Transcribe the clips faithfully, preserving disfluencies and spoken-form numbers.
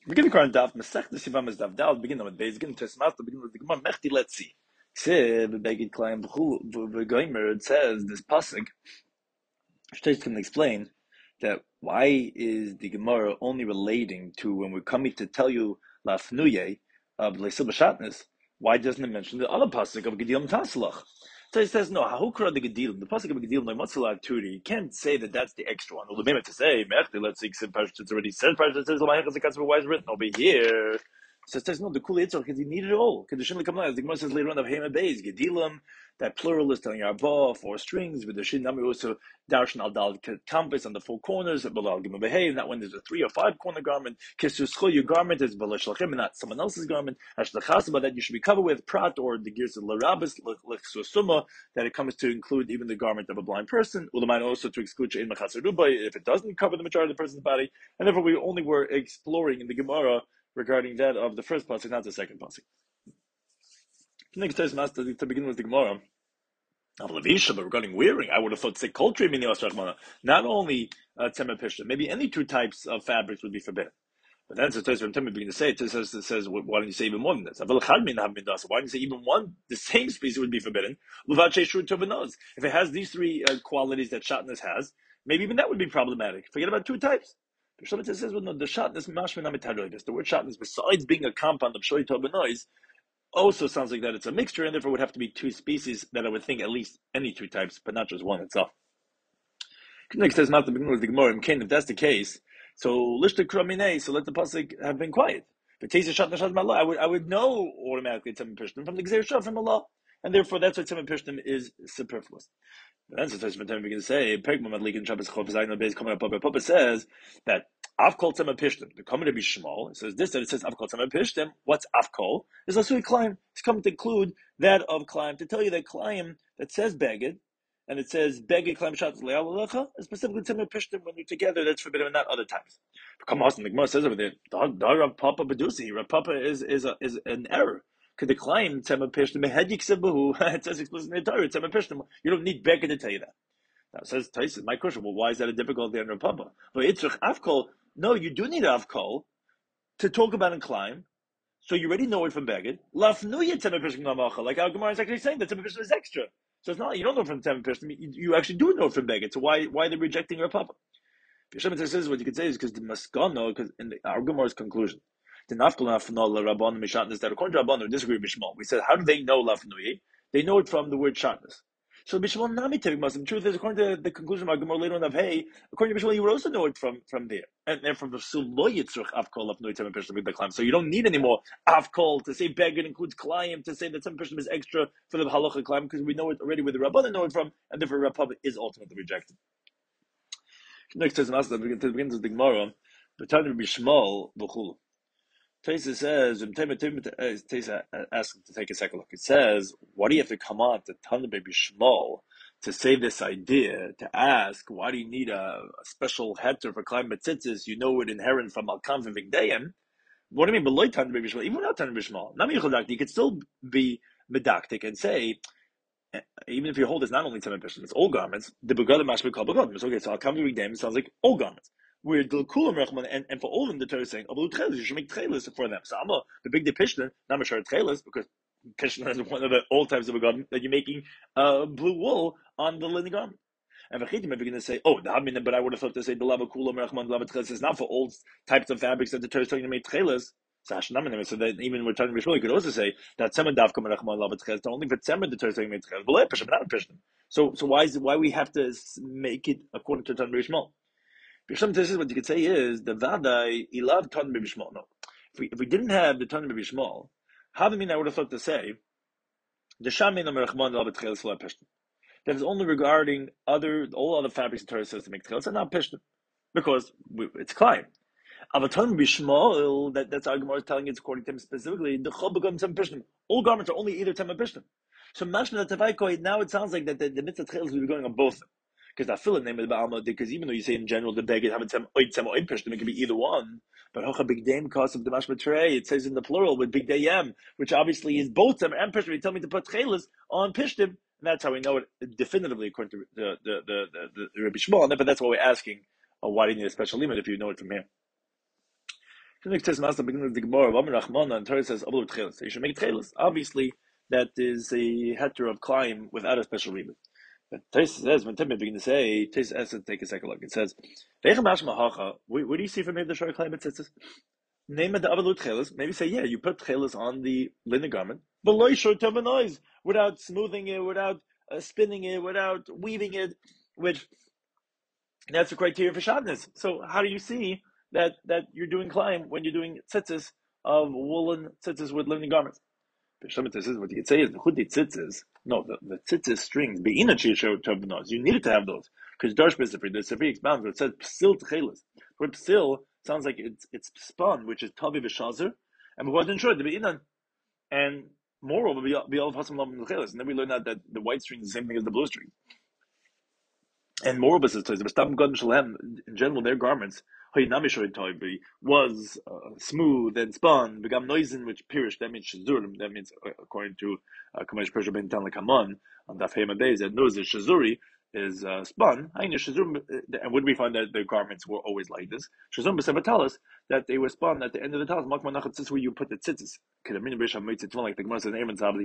Begin current daf Masech the Sivam is daf dal begin with base begin to smat begin with the Gemara Mechti. Let's see. Say the begid klaim v'goymer. It says this pasuk. Shtei can explain that why is the Gemara only relating to when we're coming to tell you lafnuye of leisil b'shatnez? Why doesn't it mention the other pasuk of Gedilim Taslach? So he says no. Hahukra the Gedilim, the pasuk of Gedilim Leimatzala Turi. You can't say that that's the extra one. Well, the to say Mechti. Let's see. It's already said. Why is it written over here? So it says no. The kula yitzor because he needed it all. Because the Gemara says later on of Hema Beis Gedilim. That plural is telling you above four strings with the shin nami also darshan al dal compass on the four corners of balal gimel behave. Not when there's a three or five corner garment. Kisuscho, your garment is balash lachem and not someone else's garment. Hashlachasaba that you should be covered with prat or the gears of larabis lechsusuma that it comes to include even the garment of a blind person. Ulamai also to exclude shein machasarubay if it doesn't cover the majority of the person's body. And therefore we only were exploring in the Gemara regarding that of the first pasuk, not the second pasuk. Next test master to begin with the Gemara. But regarding wearing, I would have thought say koltri mini osrachmana. Not only uh, tzemeh maybe any two types of fabrics would be forbidden. But then it says from Temeh begin to say it says it says why don't you say even more than this? Why don't you say even one the same species would be forbidden? If it has these three uh, qualities that shatnez has, maybe even that would be problematic. Forget about two types. It says well, no, the shatnez mashmin amitaroidus. The word shatnez, besides being a compound of shoy tobenois, also sounds like that it's a mixture, and therefore would have to be two species that I would think at least any two types, but not just one itself. Next says not the beginning of the Gemara. If that's the case, so lishta kramine, so let the pasuk have been quiet. But taste shat nashad malah, I would I would know automatically tzemeh pishtim from the gzeir from Allah, and therefore that's why tzemeh pishtim is superfluous. But then sometimes when we can say Pegma Madlik and Shabbos Chov Zayin Beis coming up. Papa says that Avkol Tzemeh Pishtim. The coming to be small. It says this that it says Avkol Tzemeh Pishtim. What's Avkol? It's also a climb. It's coming to include that of climb to tell you that climb that says Beged and it says Beged climb Shatz Le'al is specifically Tzemeh Pishtim when you're together. That's forbidden, and not other times. Come on, the Gemara says over there. Da Rav Papa Bedusi. Rav Papa is is a, is an error. Could decline tzemeh pishtim mehedik sebuhu. It says explicitly in the Torah tzemeh pishtim. You don't need Becca to tell you that. Now it says Taisus, my question. Well, why is that a difficulty on Rav Papa? But itzrich avkol. No, you do need avkol to talk about and climb. So you already know it from Beged. Lafnuya tzemeh pishtim namacha. Like our Gemara is actually saying that tzemeh pishtim is extra. So it's not you don't know from tzemeh pishtim. You, you actually do know from Beged. So why why are they rejecting Rav Papa? Pishem says what you could say is because the maskano, because in the, our Gemara's conclusion. The nafkol nafnol rabban mishatnus that according to Rabban who disagree with Bishmal. We said, how do they know lafnui? They know it from the word shatnus. So Bishmal nami tevik muslim. The truth is, according to the conclusion of our Gemara later on of hey, according to Bishmal, you would also know it from from there. And then from the sulo yitzrich avkol lafnui temem pishtim with the climb. So you don't need any more avkol to say beged includes climb to say that temem pishtim is extra for the halacha climb because we know it already where the Rabban know it from, and therefore Rabban is ultimately rejected. Next says Master begins with the Gemara. The time to be Bishmal v'chulu. Taisa says, Taisa asks to take a second look. It says, why do you have to come on to Tana Baby Shmuel to say this idea, to ask, why do you need a, a special heter for climate tzitzis? You know it inherent from Al-Kam and Vigdayim. What do you mean, below Tana Baby Shmuel? Even without Tana Baby Shmuel, you could still be medactic and say, even if you hold it's not only Tzemeh Pishtim, it's all garments, the Begadim Mashma Kal Begadim. Okay, so Al-Kam and Vigdayim sounds like all garments. Where the Kulam Rechman and, and for all of them the Torah is saying, Abu Tchelis, you should make Tchelis for them. So I'm a, the big de Pishtin, not sure Tchelis, because Pishtin is one of the old types of a garment that you're making uh, blue wool on the linen garment. And Vachitim are going to say, oh, the Hamina, but I would have thought to say the Lava Kulam Rechman, Lava Tchelis is not for all types of fabrics that the Torah is telling you to make Tchelis. So that even we're talking about you could also say that Tzemah Davka Rechman Lava Tchelis, only for Tzemah the Torah is telling you to make Tchelis, but Pishtin, not Pishtin. So, so why is it, why we have to make it according to Tan Rishmal? This is what you could say is the Vadai Ilav Tan Bishmal. No, if we if we didn't have the Tan Bishmal, how do you mean I would have thought to say the Shamin Rachman Lav Tchelis Lav Pishtim? That is only regarding other all other fabrics the Torah says to make Tchelis and not Pishtim, because we, it's climb. Avatan Bishmal, that that's our Gemara is telling it's according to him specifically. The Chol becomes Tem Pishtim. All garments are only either Tem or Pishtim. So Mashma Tavaikoi, now it sounds like that the, the mitzvah Tchelis will be going on both. Because I feel the name of the Ba'alma, because even though you say in general the beged have some oid some oid pishtim, it can be either one. But hocha big dame cause of the mashma trei, it says in the plural with big dayem, which obviously is both them and pishtim. You tell me to put chelis on pishtim, and that's how we know it definitively according to the the the the, the Rabbi Shmuel. But that's why we're asking, uh, why do you need a special limit if you know it from here? The Gemara, and Torah says, so you should make tchelis. Obviously, that is a heter of climb without a special rebut. But Tais says, when Tim begins to say, Tais has to take a second look. It says, what do you see from the short climb? It says, name it the avalut tchelis. Maybe say, yeah, you put tchelis on the linen garment, but loy short term noise, without smoothing it, without uh, spinning it, without weaving it, which that's the criteria for shabness. So how do you see that that you're doing climb when you're doing tzitzis of woolen tzitzis with linen garments? What you could say is the chudi tzitzis. No, the, the tzitzis strings. Beina chisho tobnos. You needed to have those because Darsh B'Sifri, the Sifri expounds where it says psil tchelis. Where psil sounds like it's it's spun, which is tavi v'shazer, and we wasn't sure the beina. And moreover, be all of hasim lam tchelis. And then we learned out that the white string is the same thing as the blue string. And moreover, says in general, their garments was uh, smooth and spun. Begam noisin, which pirish, that means shazurim. That means, uh, according to Kamash Persia Ben Tan Lekaman on Daf Hema Beis, that knows that shazuri is uh, spun. And would we find that the garments were always like this? Shazum b'seva tell us that they were spun at the end of the talis. This is where you put the tzitzis. Like the Gemara says,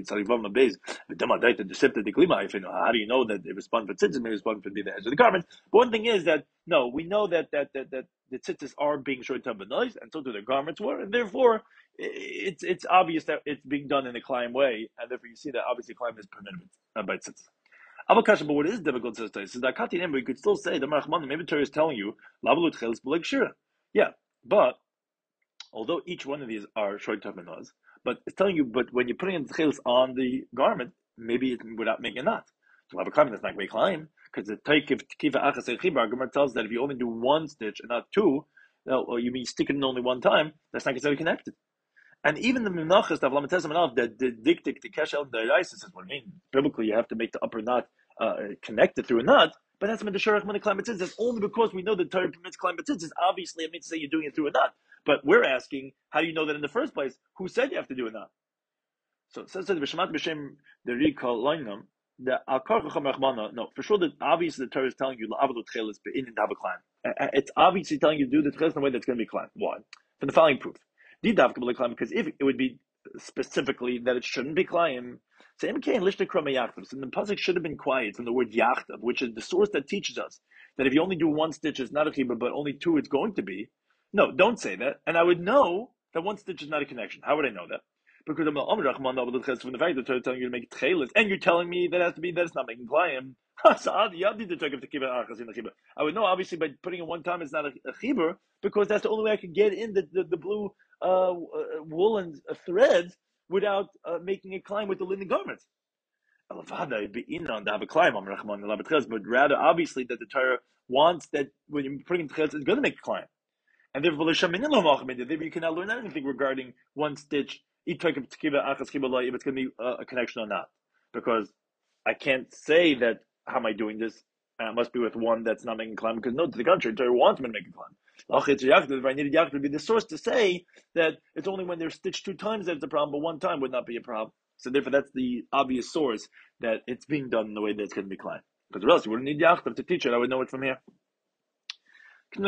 how do you know that it was spun for tzitzis? Maybe it was spun for the edge of the garment. But one thing is that no, we know that that that, that the tzitzis are being short term noise, and so do the garments were, and therefore it's it's obvious that it's being done in a climb way, and therefore you see that obviously climb is permitted by tzitzis. Avakasha, but what is difficult to say is that Kati we could still say the Marachman, maybe Torah is telling you Lavalut Chelis B'Leg Shira. Yeah, but although each one of these are short term noise, but it's telling you, but when you're putting in the chelis on the garment, maybe it's without making a knot. To have a climb that's not going to climb, because the Taikif Kiva Achas Echibar, Gemara tells that if you only do one stitch and not two, or you mean stick it in only one time, that's not considered connected. And even the Menachas, the Avlamatezim enough, that the diktik, the Keshel, the Isis says, what I mean, biblically you have to make the upper knot uh, connected through a knot, but that's when the Sharach Mana climb it's that's only because we know that Torah permits climb it's obviously it means to say you're doing it through a knot. But we're asking, how do you know that in the first place? Who said you have to do a knot? So it says that B'Shemat B'Shem the Rikal Loinam, the Al Karchacham Rachmana, no, for sure that obviously the Torah is telling you La'avadot Chelis Be'in and have a climb. It's obviously telling you to do the Chelis in a way that's going to be climbed. Why? For the following proof. Because if it would be specifically that it shouldn't be climb, so in the pasuk should have been quiet from the word yachtav, which is the source that teaches us that if you only do one stitch, it's not a chibur, but only two, it's going to be. No, don't say that. And I would know that one stitch is not a connection. How would I know that? Because I'm from the fact that they're telling you to make tchelis, and you're telling me that it has to be that it's not making climb. I would know obviously by putting it one time it's not a, a chibur, because that's the only way I could get in the the, the blue uh, uh, woolen uh, thread without uh, making it climb with the linen garments. But rather obviously that the Torah wants that when you're putting tchelis, it's going to make it climb. And therefore, you cannot learn anything regarding one stitch, if it's going to be a connection or not. Because I can't say that, how am I doing this? And it must be with one that's not making climb, because no, to the contrary, Torah wants me to make a climb. If I needed Yaakov to be the source to say that it's only when they're stitched two times that it's a problem, but one time would not be a problem. So therefore, that's the obvious source that it's being done in the way that it's going to be climbed. Because else you wouldn't need Yaakov to teach it. I would know it from here. And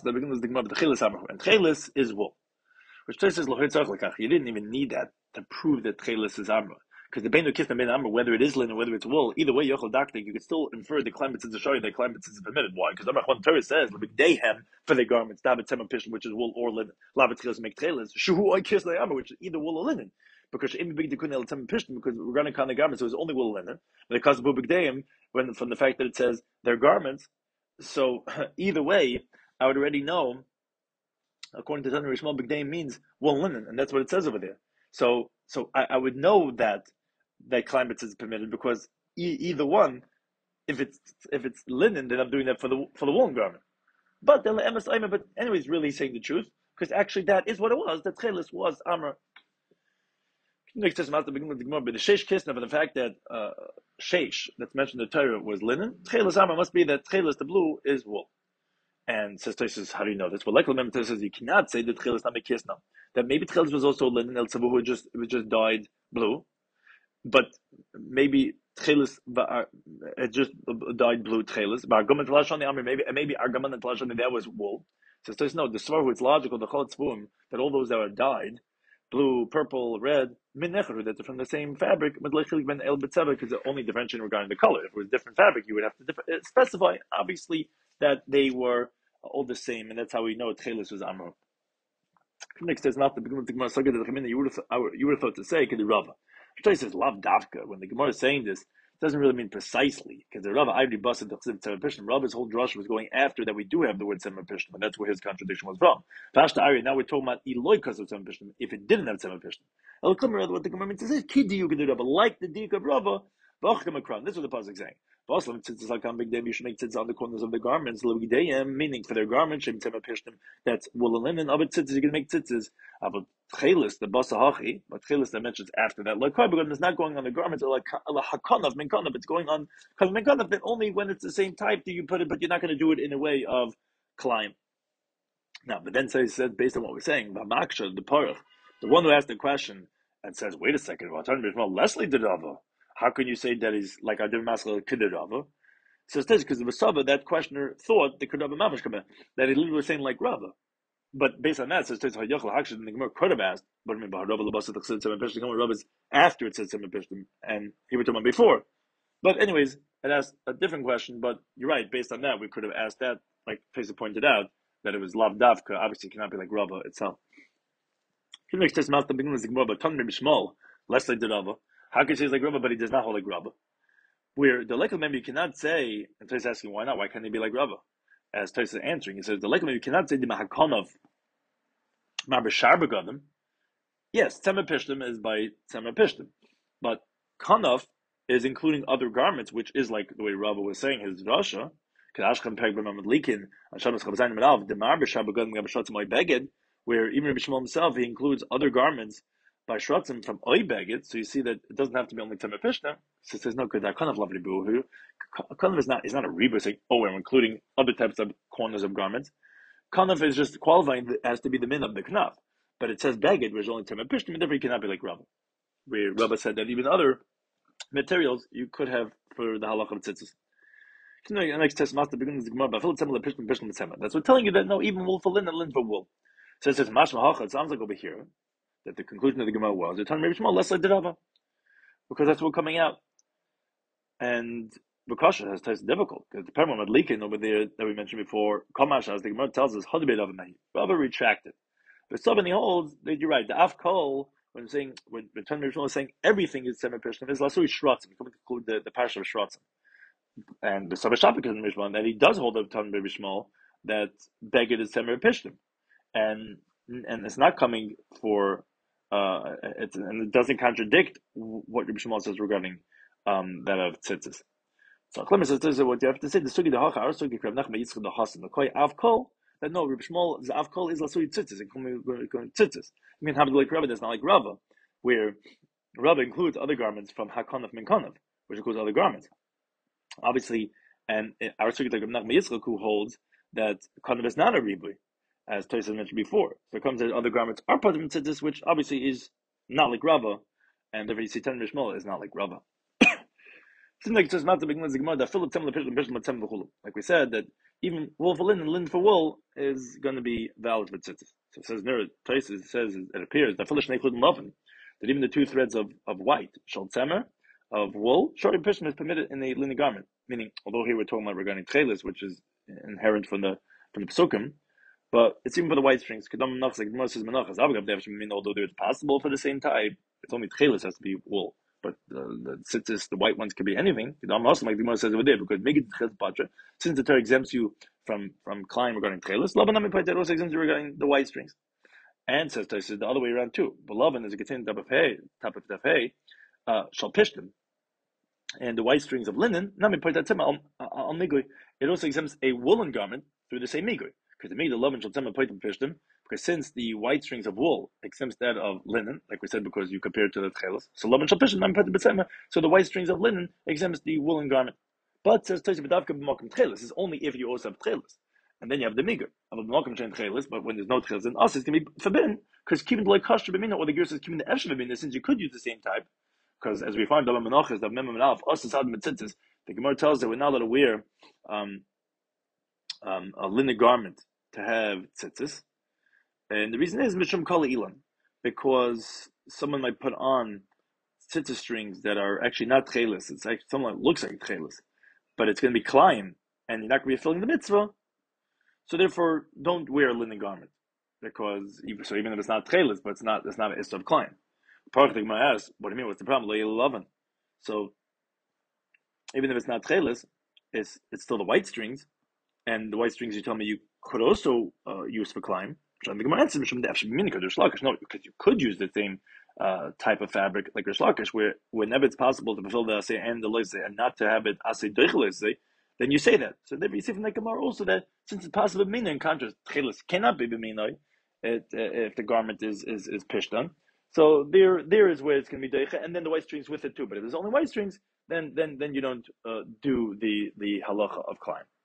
chelis is wool. Which says you didn't even need that to prove that chelis is amra. Because the beinu kisna bein amra, whether it is linen or whether it's wool, either way, yochel daktik, you could still infer the climate is showing that climate is permitted. Why? Because Amar Chon Torah says dehem for their garments, davet semen pishon, which is wool or linen, lavet chelis make chelis, shuhu oy kisna amra, which is either wool or linen. Because in big dekun el semen pishon, because we're going to count the garments, so it's only wool or linen. But because of bubigdeim, when from the fact that it says their garments, so either way, I would already know. According to Tanur Yishmael, bigdeim means wool linen, and that's what it says over there. So, so I, I would know that that climate is permitted because e- either one, if it's if it's linen, then I'm doing that for the for the woolen garment. But the emes aimer, but anyways, really saying the truth because actually that is what it was. That chelis was amr. Next says the beginning of the Gemara, but the sheish kisna, but the fact that uh, sheish that's mentioned in the Torah was linen, chelis amr must be that chelis the blue is wool. And says Tosfos, how do you know this? Well, like Lemon says, you cannot say that chelis not kisna. That maybe chelis was also linen, el tzavuhu just it was just dyed blue, but maybe chelis it just dyed blue chelis. But argument telashon the amr maybe maybe argument telashon that was wool. So it says no. The svar it's logical the chol tzvuim that all those that are dyed, blue, purple, red, min necharu, that they're from the same fabric, but leichilik ben el betzeva, because the only differentiation regarding the color. If it was different fabric, you would have to differ- specify obviously that they were all the same, and that's how we know Tchelis was Amr. Next, there's not the beginning of the Gemara Saga that you would have you would have thought to say because the Rava. He says Lav Davka. When the Gemara is saying this, it doesn't really mean precisely because the Rava Ivri Basid Tzemah Pishtim. Rava's whole drush was going after that we do have the word Tzemah Pishtim, and that's where his contradiction was from. Pashta Ari. Now we're talking about Eloi because of Tzemah Pishtim. If it didn't have Tzemah Pishtim, El Kumar, what the Gemara means is Kid you could do Rava like the Dik of Rava. This is what the pasuk is saying. Baslam tzitzis like big day. You should make tzitzis on the corners of the garments. Meaning for their garments, that's wool and linen. But tzitzis you can make tzitzis. But chelis the basahachi, but chelis that mentions after that like because it's not going on the garments. Like hakanav minkanav, it's going on because minkanav. That only when it's the same type do you put it, but you're not going to do it in a way of climb. Now, but then says said based on what we're saying, the maksha the parach, the one who asked the question and says, wait a second, well, Leslie did Rava. How can you say that he's like Adir Masla Kidirava? So it says because the Masaba, that questioner thought the Kidava Mamash Kama, that he literally was saying like Rava. But based on that, so it says Hayachal Hakshad, and the Gemara could have asked, but I mean, Rava Labasa Tachsid Seven Pishtim, Rava is after it says Seven Pishtim, and he was talking about before. But anyways, it asked a different question, but you're right, based on that, we could have asked that, like Fesa pointed out, that it was Lav Davka, obviously it cannot be like Rava itself. He makes this mouth the beginning of the Gemara, but Tan Maybe Shmuel, less like the Rava. How can you say he's like Rava, but he does not hold like Rava? Where the Lekha member you cannot say, and Toys asking why not? Why can't he be like Rava? As Toys is answering, he says the Lekha member you cannot say the Mahakonov Marber Sharbegadim. Yes, Tzemah Pishtim is by Tzemah Pishtim, but Kanaf is including other garments, which is like the way Rava was saying his Rasha. Where even Rabbi Shmuel himself he includes other garments by Shratzim from Oy Beged, so you see that it doesn't have to be only Tzemah Pishtim. So it says no, because that kind of lovely boo. Kanaf is not is not a rebus saying, oh, we're including other types of corners of garments. Kanaf is just qualifying as to be the min of the knaf. But it says Beged, which is only Tzemah Pishtim, and therefore you cannot be like Rava. Where Rava said that even other materials you could have for the halach of tzitzis. Next test master begins the Gemara. That's what telling you that no, even wool for linen, linen for wool. So it says mashma it sounds like over here that the conclusion of the Gemara was the time maybe small less like the Rava, because that's what's coming out. And Bakasha has tasted difficult because the Perma Madlikin over there that we mentioned before, Kamash as the Gemara tells us Hadibet Rava Mehi. Rava retracted. But somebody holds that you're right. The Afkol when saying when the Tan is saying everything is Tzemah Pishtim is Lasui Shratzim. Coming to conclude the, the parish of Shratzim. And the Sabashapik is Mishmal that he does hold up Tan Bishmal that Beged is Tzemah Pishtim. And and it's not coming for uh it's and it doesn't contradict what Rabbi Shmuel says regarding um that of tzitzis. So Clemens says this is what you have to say. The sugi the hacha our sugi krab nachma yitzchak the hasan the koi avkol that no Rabbi Shmuel the avkol is lasui tzitzis and coming tzitzis. I mean how like Rava that's not like Rava, where Rava includes other garments from hakanaf minkanaf, which includes other garments. Obviously, and our sugi the krab nachma yitzchak who holds that kanaf is not a ribui, as Toysa mentioned before. So it comes that other garments are part of tzitzis, which obviously is not like Rava, and therefore you see Tan Mishmal is not like Rava. Like we said, that even wool for linen and linen for wool is going to be valid for tzitzis. So it says near Toysa it says it appears that that even the two threads of, of white, shal tzemer, of wool, shorty pishtim is permitted in a linen garment. Meaning, although here we're talking about regarding tchelis, which is inherent from the from the psukim. But it's even for the white strings. Although it's possible for the same type, it's only tchelis has to be wool. But the, the tzitzis, the white ones, could be anything. Also, like the Gemara says over there, because since the Torah exempts you from from klein regarding tchelis, that also exempts you regarding the white strings. And says the other way around too. Beloved is a contained top of hay, top of the hay, uh, shall pishtim, and the white strings of linen. It also exempts a woolen garment through the same migui. Because the migdal lovin shall tzemah poitim pishtim, because since the white strings of wool exempts that of linen, like we said, because you compare it to the tchelos, so lovin shall pishtim, so the white strings of linen exempts the woolen garment. But says Tosi B'davka b'malkim tchelos is only if you also have tchelos, and then you have the migur of b'malkim chen tchelos. But when there's no tchelos, then us it's going to be forbidden because keeping the like kashter b'mina, or the gear says keeping the efshe b'mina, since you could use the same type. Because as we find the menachas, the mem menaf, us is had mitzitzis. The Gemara tells that we're not allowed to wear um, um, a linen garment to have tzitzis, and the reason is mishum kol ilan, because someone might put on tzitzis strings that are actually not tchelis. It's like someone that looks like tchelis, but it's going to be klein, and you're not going to be fulfilling the mitzvah. So therefore, don't wear a linen garment, because even, so even if it's not tchelis, but it's not it's not an issur of klein. Parach the Gemara asks, what do you mean? What's the problem? Lo yelavan. So even if it's not tchelis, it's it's still the white strings, and the white strings you tell me you could also uh, use for climb. No, because you could use the same uh, type of fabric like Rish Lakish, where whenever it's possible to fulfill the asay and the loisay and not to have it asay doichel, then you say that. So therefore you see from the Gemara also that since it's possible b'minay, in contrast, tchelis cannot be b'minay it, uh, if the garment is is is pishtan. So there there is where it's going to be doichel, and then the white strings with it too. But if there's only white strings, then then then you don't uh, do the the halacha of climb.